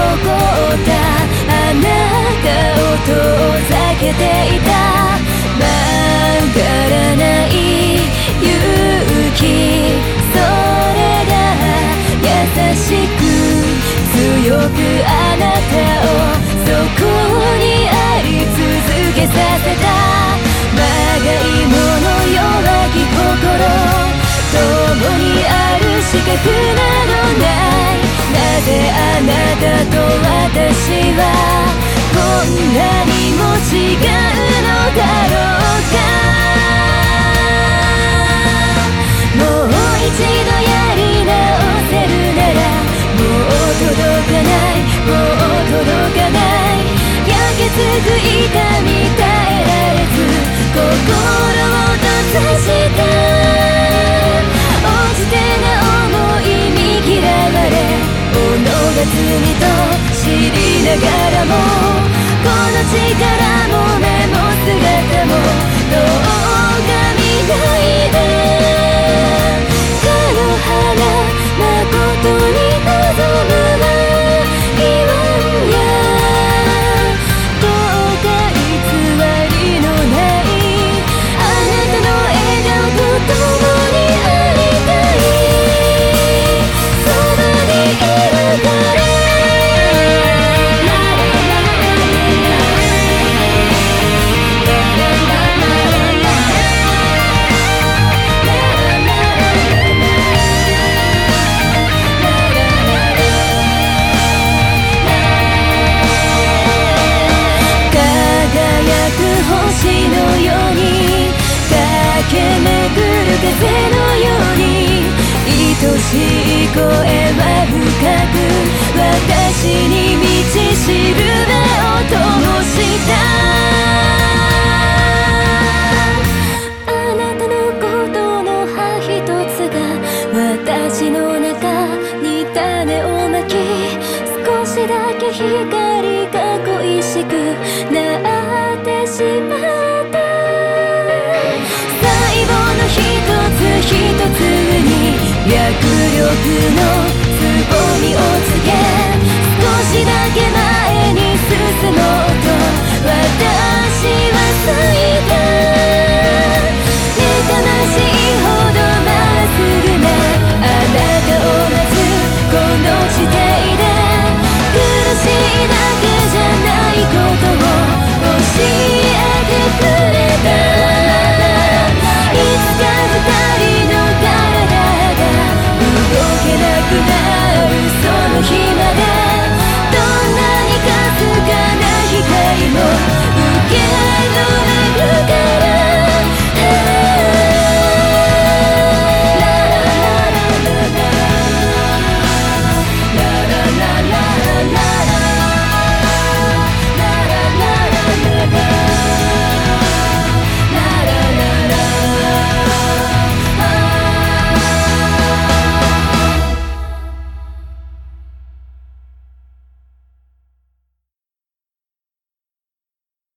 ったあなたを遠ざけていた。曲がらない勇気、それが優しく強くあなたをそこにあり続けさせた。まがいもの弱き心、共にある資格などない。なぜあなたと私はこんなにも違うのだろうか。もう一度やり直せるなら、もう届かない、もう届かない。焼けつく痛み耐えられず心を閉ざした。落ちてな思い見嫌われ己が罪と知りながらも、この力も目も姿もどうか見ないで。かの花誠に望むは言わんや、どうか偽りのないあなたの笑顔と共にありたい。そばにいるから星のように駆け巡る風のように、愛しい声は深く私に道しるべを灯した。あなたのことの葉一つが私の中に種をまき、少しだけ光が恋しくなってしまった。最後の一つ一つに脈力のつぼみをつ